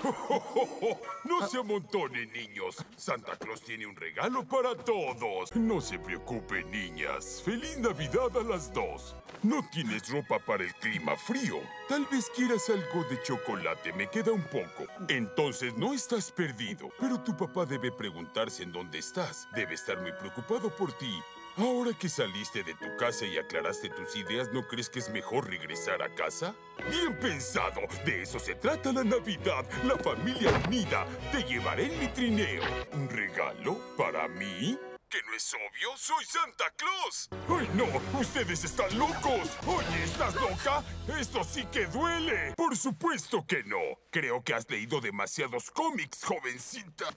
No se amontonen, niños. Santa Claus tiene un regalo para todos. No se preocupen, niñas. ¡Feliz Navidad a las dos! No tienes ropa para el clima frío. Tal vez quieras algo de chocolate. Me queda un poco. Entonces no estás perdido. Pero tu papá debe preguntarse en dónde estás. Debe estar muy preocupado por ti. Ahora que saliste de tu casa y aclaraste tus ideas, ¿no crees que es mejor regresar a casa? ¡Bien pensado! De eso se trata la Navidad. La familia unida. Te llevaré en mi trineo. ¿Un regalo para mí? ¿Que no es obvio? ¡Soy Santa Claus! ¡Ay, no! ¡Ustedes están locos! Oye, ¿estás loca? ¡Esto sí que duele! ¡Por supuesto que no! Creo que has leído demasiados cómics, jovencita.